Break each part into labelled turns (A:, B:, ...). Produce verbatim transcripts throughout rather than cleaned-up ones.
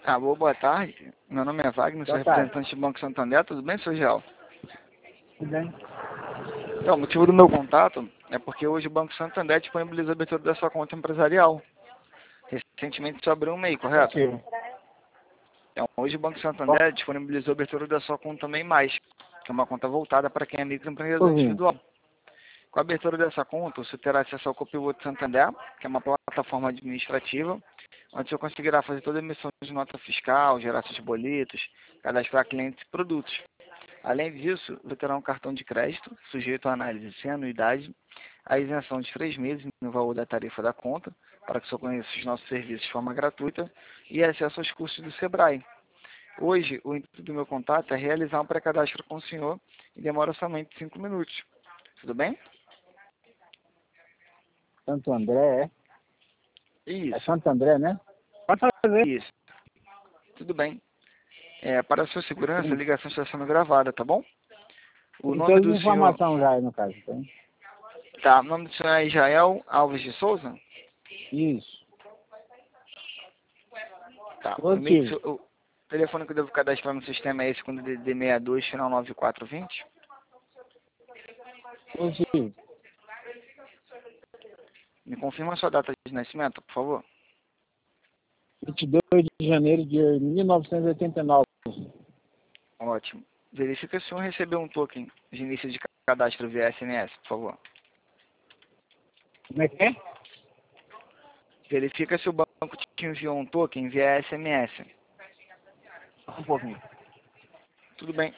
A: Alô, boa tarde. Meu nome é Wagner, sou
B: Boa tarde.
A: representante do Banco Santander. Tudo bem, seu Gel?
B: Tudo bem?
A: Então, o motivo do meu contato é porque hoje o Banco Santander disponibiliza a abertura da sua conta empresarial. Recentemente só abriu um MEI, correto?
B: Sim.
A: Então, hoje o Banco Santander disponibilizou a abertura da sua conta MEI Mais, que é uma conta voltada para quem é microempreendedor
B: Ouvindo.
A: individual. Com a abertura dessa conta, você terá acesso ao Copiloto Santander, que é uma plataforma administrativa, onde você conseguirá fazer toda a emissão de nota fiscal, gerar seus boletos, cadastrar clientes e produtos. Além disso, você terá um cartão de crédito, sujeito à análise sem anuidade, a isenção de três meses no valor da tarifa da conta, para que você conheça os nossos serviços de forma gratuita, e acesso aos cursos do Sebrae. Hoje, o intuito do meu contato é realizar um pré-cadastro com o senhor e demora somente cinco minutos. Tudo bem?
B: Santo André, é? É
A: Isso,
B: Santo André, né? Pode fazer.
A: isso. Tudo bem. É, para a sua segurança, a
B: Sim.
A: ligação está sendo gravada, tá bom? O
B: Tem
A: nome
B: todas
A: do
B: as
A: senhor...
B: informações já aí no caso, tem?
A: Tá, o nome do senhor é Israel Alves de Souza?
B: Isso.
A: Tá. O, e-mail do
B: Positivo.
A: seu- o telefone que eu devo cadastrar no sistema é esse com D D D sessenta e dois, final nove quatro dois zero?
B: Positivo.
A: Me confirma a sua data de nascimento, por favor.
B: vinte e dois de janeiro de mil novecentos e oitenta e nove.
A: Ótimo. Verifica se o senhor recebeu um token de início de cadastro via S M S, por favor.
B: Como é que é?
A: Verifica se o banco te enviou um token via S M S.
B: Um pouquinho.
A: Tudo bem.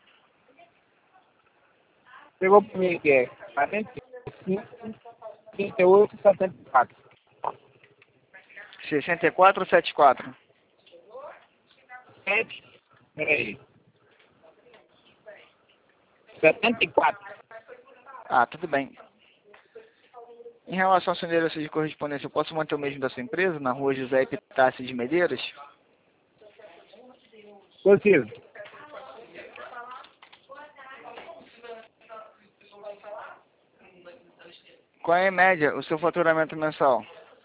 B: Pegou para mim que é quarenta e cinco, trinta e oito, setenta e quatro.
A: sessenta e quatro ou setenta e quatro?
B: sete. Peraí. setenta e quatro.
A: Ah, tudo bem. Em relação ao seu endereço de correspondência, eu posso manter o mesmo da sua empresa, na rua José Epitácio de Medeiros?
B: Positivo.
A: Qual é, em média, o seu faturamento mensal?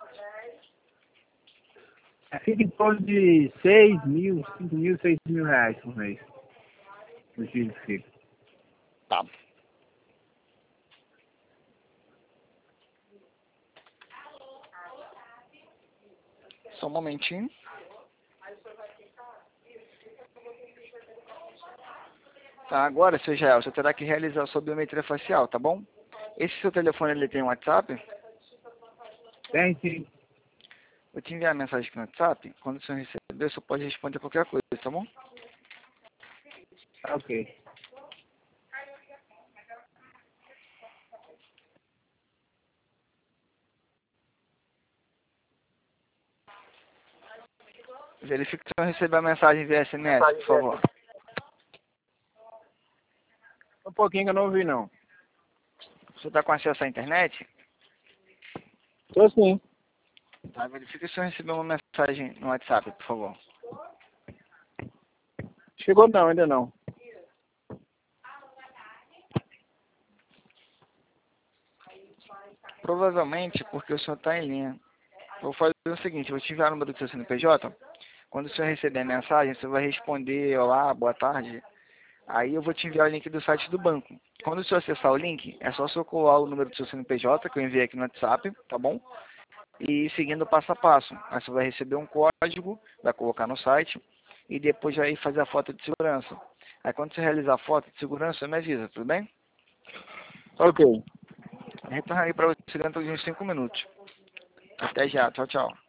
B: Fica em torno de seis mil, cinco mil, seis mil reais por mês. O giro fica.
A: Tá. Só um momentinho. Tá, agora, seu Jael, você terá que realizar a sua biometria facial, tá bom? Esse seu telefone, ele tem WhatsApp?
B: Tem sim.
A: Vou te enviar a mensagem aqui no WhatsApp. Quando você receber, você pode responder qualquer coisa, tá bom?
B: Ok.
A: Verifique se você receber a mensagem via S M S, por favor.
B: Um pouquinho que eu não ouvi não.
A: Você está com acesso à internet?
B: Tô sim.
A: Tá, verifique se você recebeu uma mensagem no WhatsApp, por favor.
B: Chegou não, ainda não.
A: Provavelmente porque o senhor está em linha. Vou fazer o seguinte, eu vou te enviar o número do seu C N P J. Quando o senhor receber a mensagem, você vai responder, olá, boa tarde. Aí eu vou te enviar o link do site do banco. Quando o senhor acessar o link, é só você colar o número do seu C N P J, que eu enviei aqui no WhatsApp, tá bom? E seguindo o passo a passo. Aí você vai receber um código, vai colocar no site, e depois vai fazer a foto de segurança. Aí quando você realizar a foto de segurança, você me avisa, tudo bem?
B: Ok.
A: Eu retornarei para você dentro de uns cinco minutos. Até já, tchau, tchau.